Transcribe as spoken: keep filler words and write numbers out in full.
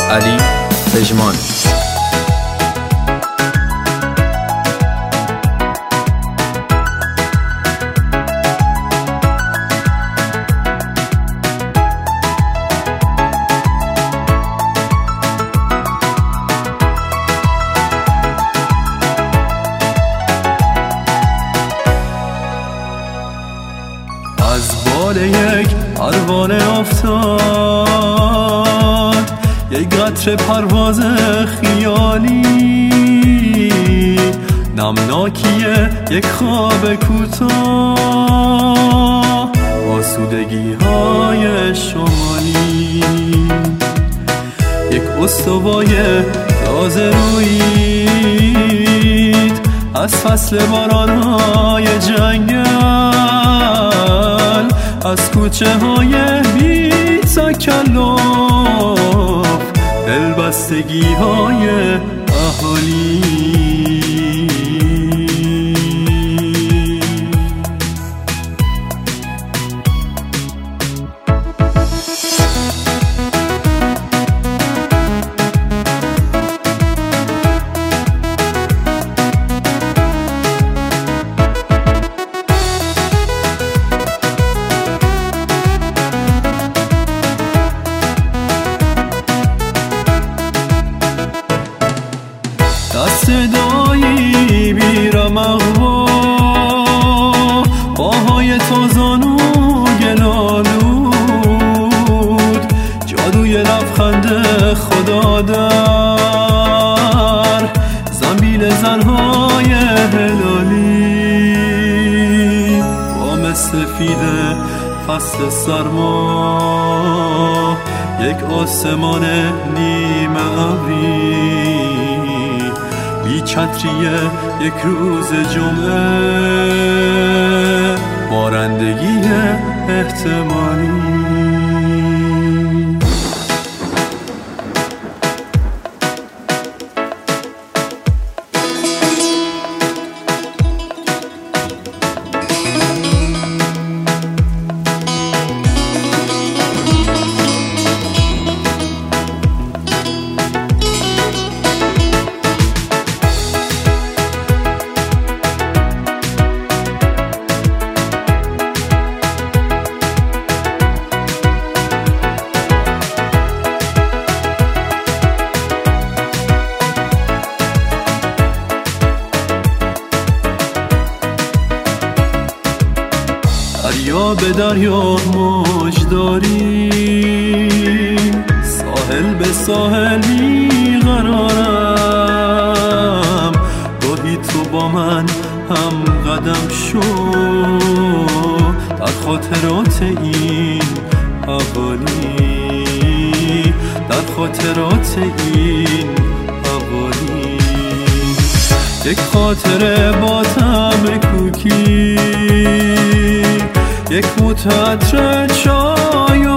علی پژمان. از بال یک پروانه افتاد یک قطره پرواز خیالی، نمناکیه یک خواب کوتاه، آسودگی های شمالی، یک استوای تازه رویید از فصل بارانهای جنگل، از کوچه های بی تکلف، دلبستگی های اهالی. صدایی بیرمقوا، پاهای تازان و گلالود، جادوی لبخند خدا در زنبیل زنهای هلالی، بام سفید فصل سرما، یک آسمان نیمه ابری، بی چتریه یک روز جمعه، بارندگی احتمالی. دریا به دریا موج داریم، ساحل به ساحل بیقرارم، گاهی تو با من هم قدم شو در خاطرات این حوالی، در خاطرات این حوالی، یک خاطره با طعم کوکی، یک بوت عطر چای